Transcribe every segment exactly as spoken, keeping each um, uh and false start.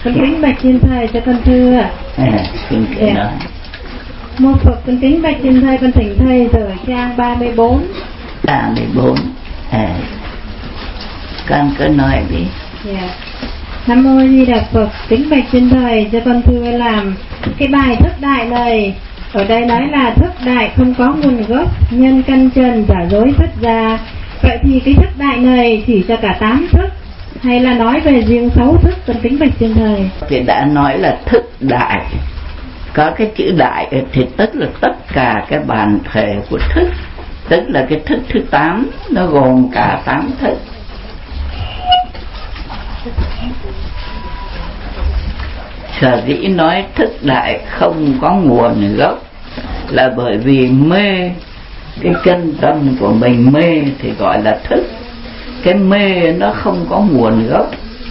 Con kính bạch trên thầy cho con thưa. À, xin kể nói. Mô Phật con kính bạch trên thầy, con thỉnh thầy ở trang ba mươi bốn. ba mươi bốn. À, con cứ nói đi. Yeah. Nam mô Di Đà Phật, kính bạch trên thầy cho con thưa làm cái bài thức đại này. Ở đây nói là thức đại không có nguồn gốc, nhân căn trần giả dối xuất ra. Vậy thì cái thức đại này chỉ cho cả tám thức hay là nói về riêng sáu thức? Con kính bạch trên thầy. Thì đã nói là thức đại, có cái chữ đại thì tức là tất cả cái bản thể của thức, tức là cái thức thứ tám, nó gồm cả tám thức. Sở dĩ nói thức đại không có nguồn gốc là bởi vì mê, cái chân tâm của mình mê thì gọi là thức. Cái mê nó không có nguồn gốc.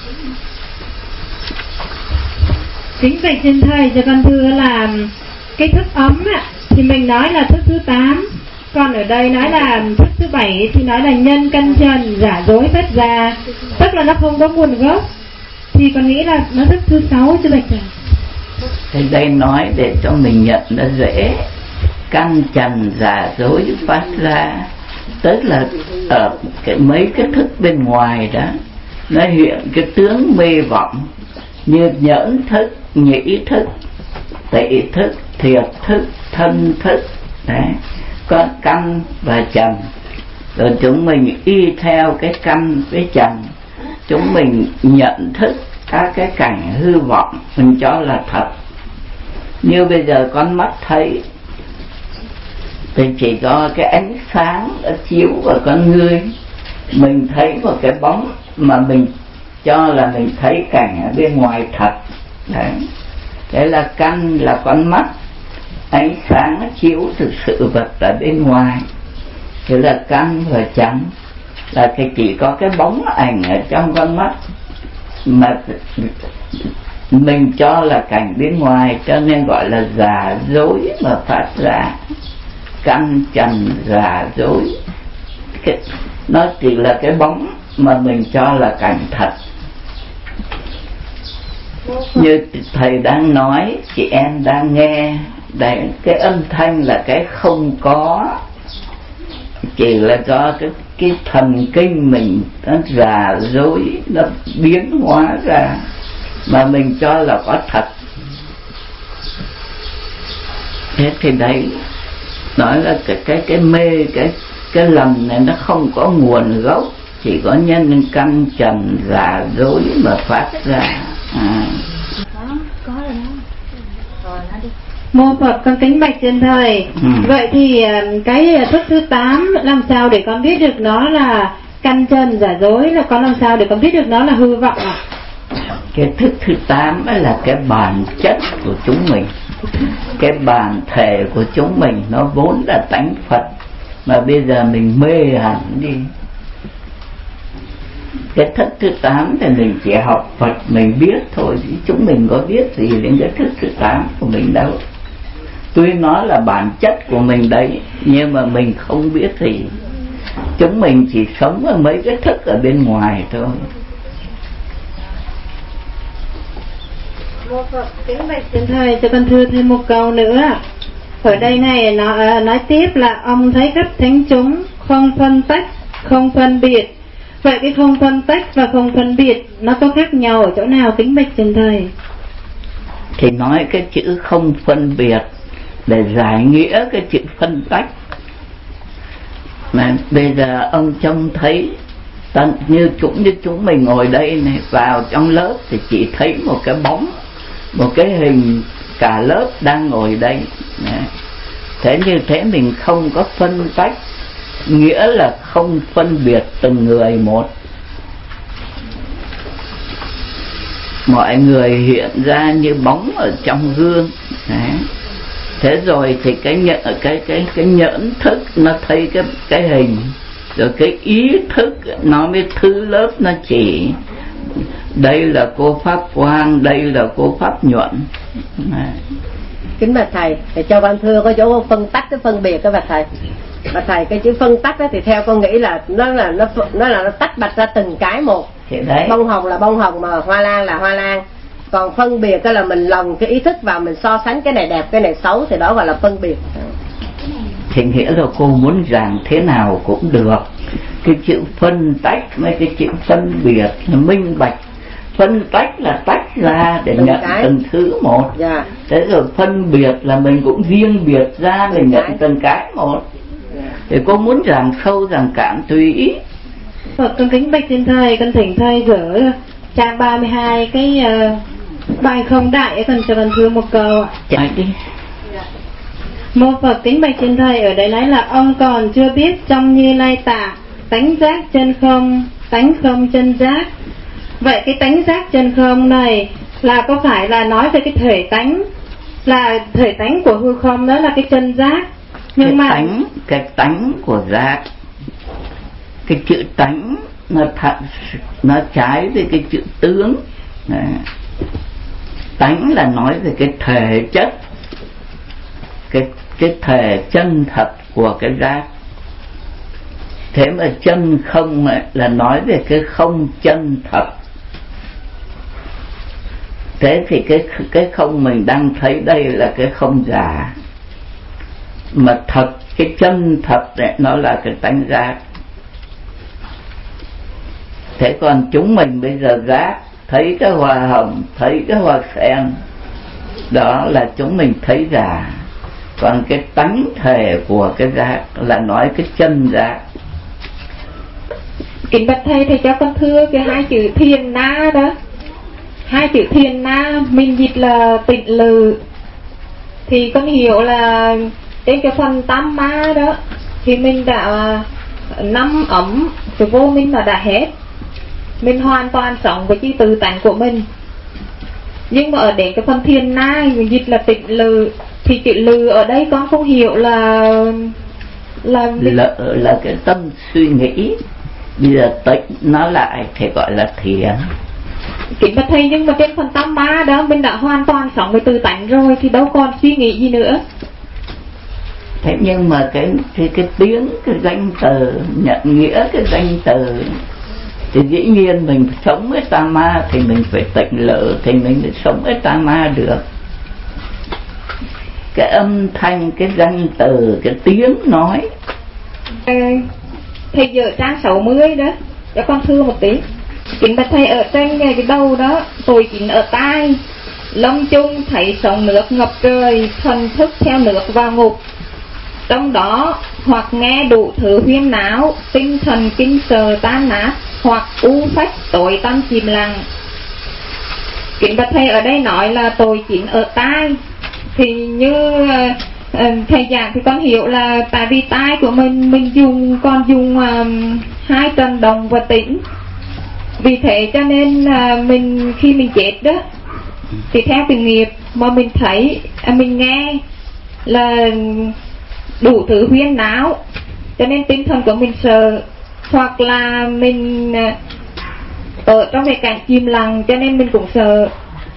Kính bạch trên thầy cho con thưa là cái thức ấm á, thì mình nói là thức thứ tám, còn ở đây nói là thức thứ bảy thì nói là nhân căn trần giả dối tất ra, tức là nó không có nguồn gốc. Thì con nghĩ là nó thức thứ sáu chứ bạch thầy. Thì đây nói để cho mình nhận nó dễ. Căn trần giả dối phát ra, tức là ở cái mấy cái thức bên ngoài đó nó hiện cái tướng mê vọng như nhẫn thức, nhĩ thức, tị thức, thiệt thức, thân thức. Đấy, có căn và trần. Rồi chúng mình y theo cái căn với trần, chúng mình nhận thức các cái cảnh hư vọng mình cho là thật. Như bây giờ con mắt thấy thì chỉ có cái ánh sáng ở chiếu vào con người, mình thấy một cái bóng mà mình cho là mình thấy cảnh ở bên ngoài thật. Đấy, đấy là căn là con mắt, ánh sáng chiếu thực sự vật ở bên ngoài. Thế là căn và trần là cái chỉ có cái bóng ảnh ở trong con mắt mà mình cho là cảnh bên ngoài, cho nên gọi là giả dối mà phát ra. Căn trần giả dối, cái, nó chỉ là cái bóng mà mình cho là cảnh thật. Như thầy đang nói, chị em đang nghe đấy, cái âm thanh là cái không có, chỉ là do cái, cái thần kinh mình nó giả dối, nó biến hóa ra mà mình cho là có thật. Thế thì đấy nói là cái cái cái mê, cái cái lầm này nó không có nguồn gốc, chỉ có nhân căn trần giả dối mà phát ra. À. Có, có rồi đó. Rồi nói đi. Mô Phật con kính bạch trên thầy. Ừ. Vậy thì cái thức thứ tám làm sao để con biết được nó là căn trần giả dối, là con làm sao để con biết được nó là hư vọng ạ? Cái thức thứ tám là cái bản chất của chúng mình, cái bản thể của chúng mình, nó vốn là tánh Phật mà bây giờ mình mê hẳn đi. Cái thức thứ tám thì mình chỉ học Phật mình biết thôi, chứ chúng mình có biết gì đến cái thức thứ tám của mình đâu. Tuy nó là bản chất của mình đấy, nhưng mà mình không biết gì. Chúng mình chỉ sống ở mấy cái thức ở bên ngoài thôi. Mô Phật kính bạch trên thầy cho con thưa thêm một câu nữa. Ở đây này nó nói tiếp là ông thấy khắp thánh chúng không phân tách, không phân biệt. Vậy cái không phân tách và không phân biệt nó có khác nhau ở chỗ nào kính bạch trên thầy? Thì nói cái chữ không phân biệt để giải nghĩa cái chữ phân tách. Mà bây giờ ông trông thấy tận như cũng như chúng mình ngồi đây này, vào trong lớp thì chỉ thấy một cái bóng, một cái hình cả lớp đang ngồi đây. Thế như thế mình không có phân tách, nghĩa là không phân biệt từng người một. Mọi người hiện ra như bóng ở trong gương. Đấy. Thế rồi thì cái nhận cái cái cái nhẫn thức nó thấy cái cái hình, rồi cái ý thức nó mới thứ lớp nó chỉ đây là cô Pháp Quang, đây là cô Pháp Nhuận. Đấy. Kính bạch thầy, thì cho con thưa có chỗ phân tách cái phân biệt đó bạch thầy. Bạch thầy, cái chữ phân tách đó thì theo con nghĩ là nó là nó nó là nó tách bạch ra từng cái một. Thì đấy. Bông hồng là bông hồng, mà hoa lan là hoa lan, Còn phân biệt cái là mình lồng cái ý thức vào, mình so sánh cái này đẹp cái này xấu, thì đó gọi là phân biệt. Thì nghĩa là cô muốn rằng thế nào cũng được. Cái chữ phân tách với cái chữ phân biệt là minh bạch. Phân tách là tách ra để từng nhận cái. Từng thứ một. Yeah. Thế rồi phân biệt là mình cũng riêng biệt ra để nhận cái. Từng cái một. Yeah. Thì cô muốn rằng sâu rằng cạn tùy ý. Phật con kính bạch trên thầy, con thỉnh thầy gỡ trang ba mươi hai cái uh, bài không đại, cần cho con thưa một câu ạ. Chạy đi. Mô Phật kính bạch trên thầy, ở đây nói là ông còn chưa biết trong Như Lai Tạng tánh giác chân không, tánh không chân giác. Vậy cái tánh giác chân không này là có phải là nói về cái thể tánh, là thể tánh của hư không, đó là cái chân giác? Nhưng cái mà tánh, cái tánh của giác, cái chữ tánh nó thật, nó trái với cái chữ tướng. Đấy. Tánh là nói về cái thể chất, cái cái thể chân thật của cái giác. Thế mà chân không ấy, là nói về cái không chân thật. Thế thì cái cái không mình đang thấy đây là cái không giả, mà thật, cái chân thật này nó là cái tánh giác. Thế còn chúng mình bây giờ giác, thấy cái hoa hồng, thấy cái hoa sen, đó là chúng mình thấy giả. Còn cái tánh thể của cái giác là nói cái chân giác. Kính bạch thầy, thầy cho con thưa cái hai chữ thiền na đó. Hai chữ thiền na mình dịch là tịnh lự, thì con hiểu là trên cái phần tam ma đó thì mình đã năm ấm cái vô minh là đã hết, mình hoàn toàn sống với cái tự tánh của mình. Nhưng mà ở đến cái phần thiền na mình dịch là tịnh lự, thì chữ lự ở đây con không hiểu là là là, là cái tâm suy nghĩ. Bây giờ tịnh nó lại thì gọi là thiền. Kính bạch thầy, nhưng mà trên phần tam ma đó mình đã hoàn toàn sống với tự tánh rồi thì đâu còn suy nghĩ gì nữa. Thế nhưng mà cái cái, cái tiếng, cái danh từ, nhận nghĩa cái danh từ, thì dĩ nhiên mình sống với tam ma thì mình phải tịnh lự thì mình mới sống với tam ma được. Cái âm thanh, cái danh từ, cái tiếng nói. À, thầy giờ trang sáu mươi đó, cho con thưa một tí. Kính bạch thầy, ở trên cái đầu đó, tôi kính ở tai, lâm chung thấy sóng nước ngập trời, thần thức theo nước vào ngục. Trong đó hoặc nghe đủ thứ huyên náo, tinh thần kinh sờ tan nát, hoặc u phách tối tâm chìm lặng. Kính bạch thầy, ở đây nói là tôi kính ở tai, thì như uh, thầy giảng thì con hiểu là tại vì tai của mình mình dùng còn dùng uh, hai trần đồng và tĩnh. Vì thế cho nên uh, mình khi mình chết đó thì theo cái nghiệp mà mình thấy, à, mình nghe là đủ thứ huyên náo, cho nên tinh thần của mình sợ, hoặc là mình uh, ở trong cái cảnh chìm lặng cho nên mình cũng sợ.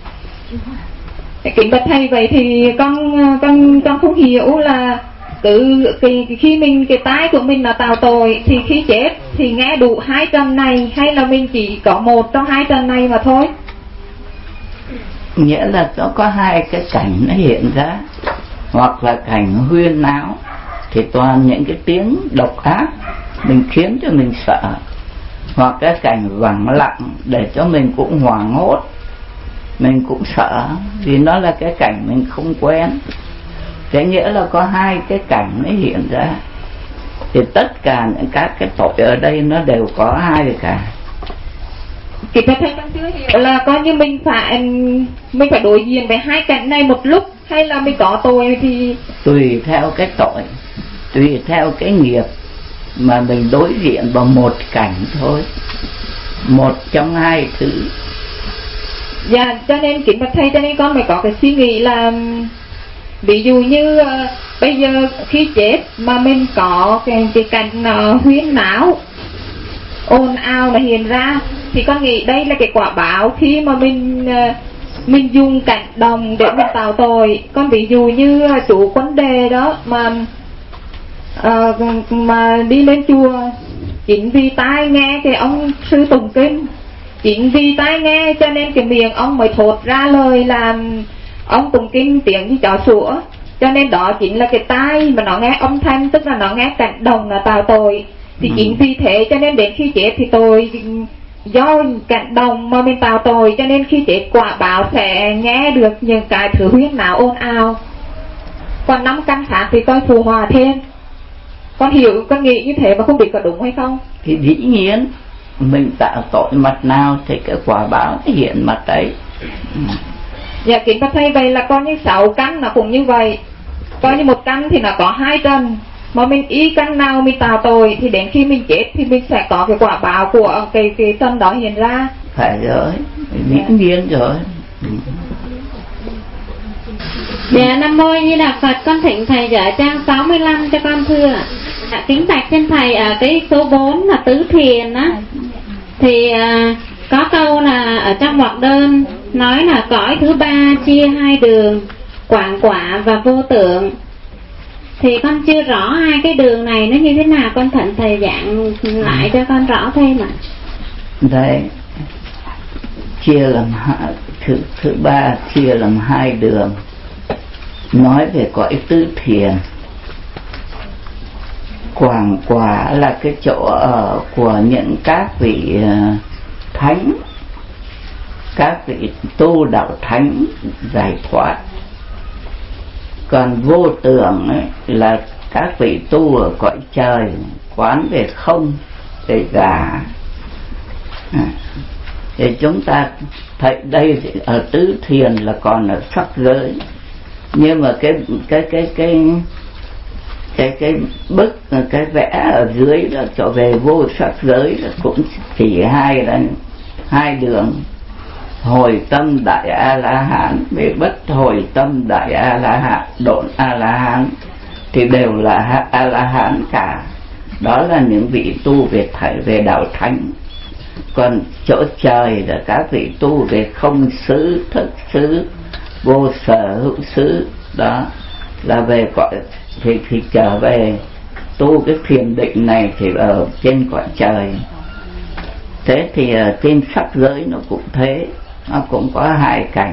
Kính bạch thầy, vậy thì con con con không hiểu là cứ cái, khi mình cái tai của mình là tạo tội thì khi chết thì nghe đủ hai trần này, hay là mình chỉ có một trong hai trần này mà thôi? Nghĩa là nó có hai cái cảnh nó hiện ra, hoặc là cảnh huyên náo thì toàn những cái tiếng độc ác mình khiến cho mình sợ, hoặc cái cảnh vắng lặng để cho mình cũng hoảng hốt, mình cũng sợ vì nó là cái cảnh mình không quen. Thế nghĩa là có hai cái cảnh nó hiện ra, thì tất cả những các cái tội ở đây nó đều có hai cái cảnh. Thì thầy con chưa hiểu là coi như mình phải mình phải đối diện với hai cảnh này một lúc, hay là mình có tội thì tùy theo cái tội, tùy theo cái nghiệp mà mình đối diện vào một cảnh thôi, một trong hai thứ. Dạ, cho nên kính bạch thầy, cho nên con phải có cái suy nghĩ là ví dụ như uh, bây giờ khi chết mà mình có cái, cái cảnh uh, huyên náo ồn ào là hiện ra, thì con nghĩ đây là cái quả báo khi mà mình uh, mình dùng cảnh đồng để mình tạo tội. Con ví dụ như uh, chủ Quân Đề đó mà uh, mà đi lên chùa, chính vì tai nghe cái ông sư tụng kinh Chính vì tai nghe cho nên cái miệng ông mới thốt ra lời làm ông tụng kinh tiếng như chó sủa. Cho nên đó chính là cái tai mà nó nghe âm thanh, tức là nó nghe cảnh đồng là tạo tội. Thì ừ. chính vì thế cho nên đến khi chết thì tội do cảnh đồng mà mình tạo tội, cho nên khi chết quả báo sẽ nghe được những cái thứ huyên náo ồn ào. Còn năm căn khác thì coi phù hòa thêm. Con hiểu, con nghĩ như thế mà không biết có đúng hay không? Thì dĩ nhiên mình tạo tội mặt nào thì cái quả báo nó hiện mặt đấy. ừ. Dạ kính bạch thầy, vậy là coi như sáu căn nó cũng như vậy. Coi như một căn thì nó có hai trần, mà mình ý căn nào mình tạo tội thì đến khi mình chết thì mình sẽ có cái quả báo của cái cái trần đó hiện ra. Phải rồi, dĩ nhiên rồi. ừ. Dạ Nam Mô Di Đà Phật, con thỉnh thầy dở trang sáu mươi lăm cho con thưa. À, kính bạch trên thầy, ở cái số bốn là tứ thiền á, thì à, có câu là ở trong ngoặc đơn nói là cõi thứ ba chia hai đường, quảng quả và vô tượng. Thì con chưa rõ hai cái đường này nó như thế nào, con thỉnh thầy giảng lại cho con rõ thêm ạ. Đấy, chia làm hai, thứ thứ ba chia làm hai đường. Nói về cõi tứ thiền, quảng quả là cái chỗ ở của những các vị thánh, các vị tu đạo thánh giải thoát. Còn vô tưởng ấy, là các vị tu ở cõi trời, quán về không, về giả. à, thì chúng ta thấy đây ở tứ thiền là còn ở sắc giới, nhưng mà cái cái cái cái cái cái bức cái vẽ ở dưới là trở về vô sắc giới là cũng chỉ hai là hai đường. Hồi tâm đại a la hán về bất hồi tâm đại a la hán, độn a la hán thì đều là a la hán cả. Đó là những vị tu về thảy về đạo thánh. Còn chỗ trời là các vị tu về không xứ, thức xứ, vô sở hữu xứ, đó là về cõi thì thì trở về tu cái thiền định này thì ở trên cõi trời. Thế thì ở trên sắc giới nó cũng thế, nó cũng có hai cảnh.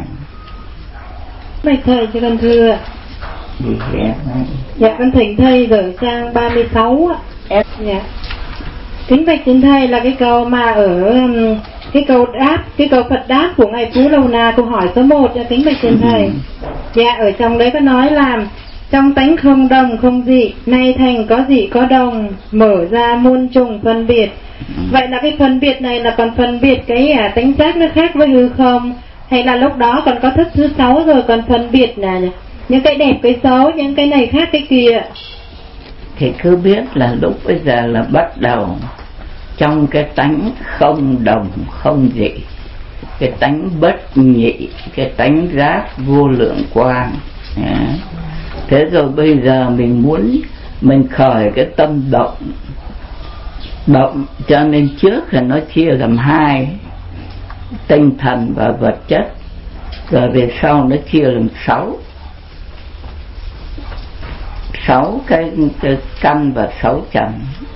Bạch thầy cho con thưa. Gì vậy? Dạ con thỉnh thầy gửi trang ba mươi sáu ạ. Dạ. Kính bạch kính thầy, là cái câu mà ở cái câu đáp, cái câu Phật đáp của ngài Phú Lâu Na, câu hỏi số một cho kính bạch kính thầy. Dạ ở trong đấy có nói là trong tánh không đồng không dị, nay thành có dị có đồng, mở ra muôn trùng phân biệt. Vậy là cái phân biệt này là còn phân biệt cái à, tánh giác nó khác với hư không, hay là lúc đó còn có thức thứ sáu rồi còn phân biệt là những cái đẹp cái xấu, những cái này khác cái kia? Thì cứ biết là lúc bây giờ là bắt đầu trong cái tánh không đồng không dị, cái tánh bất nhị, cái tánh giác vô lượng quang. Thế rồi bây giờ mình muốn mình khởi cái tâm động, động cho nên trước là nó chia làm hai, tinh thần và vật chất, rồi về sau nó chia làm sáu, sáu cái, cái căn và sáu trần.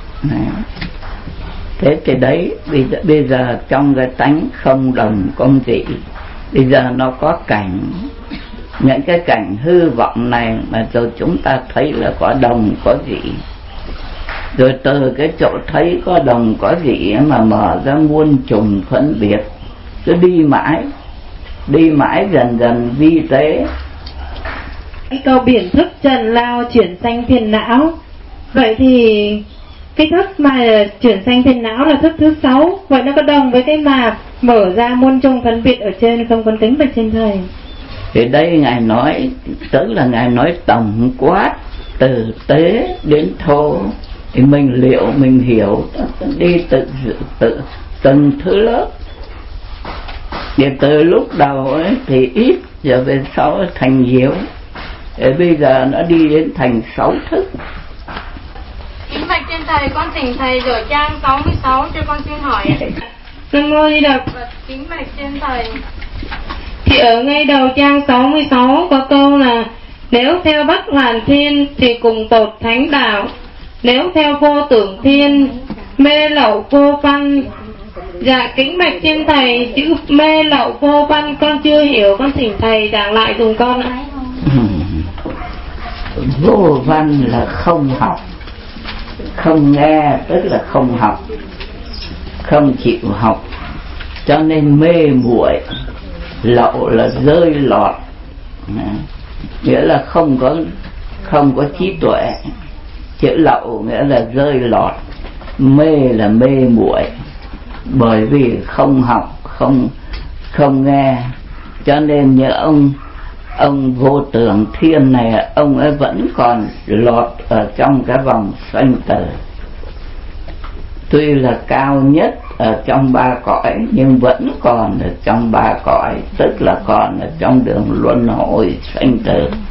Thế thì đấy bây giờ, bây giờ trong cái tánh không đồng không dị, bây giờ nó có cảnh, những cái cảnh hư vọng này mà rồi chúng ta thấy là có đồng có dị, rồi từ cái chỗ thấy có đồng có dị mà mở ra muôn trùng phân biệt, cứ đi mãi đi mãi dần dần vi tế. Cái câu biển thức trần lao chuyển sanh phiền não, vậy thì cái thức mà chuyển sanh phiền não là thức thứ sáu, vậy nó có đồng với cái mà mở ra muôn trùng phân biệt ở trên không? Con kính bạch trên thầy. Thì đây ngài nói tức là ngài nói tổng quát từ tế đến thô, thì mình liệu mình hiểu đi tự tự từng thứ lớp. Thì từ lúc đầu ấy thì ít, giờ về sau thành nhiều, để bây giờ nó đi đến thành sáu thức. Kính bạch trên thầy, con thỉnh thầy rửa trang sáu mươi sáu cho con xin hỏi. Nam Mô Di Đà Phật. Kính bạch trên thầy, thì ở ngay đầu trang sáu mươi sáu có câu là nếu theo Bắc Hoàn Thiên thì cùng tột thánh đạo, nếu theo vô tưởng thiên mê lậu vô văn, Dạ kính bạch trên thầy, chữ mê lậu vô văn con chưa hiểu, con thỉnh thầy giảng lại dùm con ạ. Vô văn là không học, không nghe tức là không học, không chịu học, cho nên mê muội. Lậu là rơi lọt, nghĩa là không có không có trí tuệ. Chữ lậu nghĩa là rơi lọt, mê là mê muội, bởi vì không học, không không nghe, cho nên như ông ông Vô Tưởng Thiên này, ông ấy vẫn còn lọt ở trong cái vòng sanh tử. Tuy là cao nhất ở trong ba cõi nhưng vẫn còn ở trong ba cõi, tức là còn ở trong đường luân hồi sanh tử.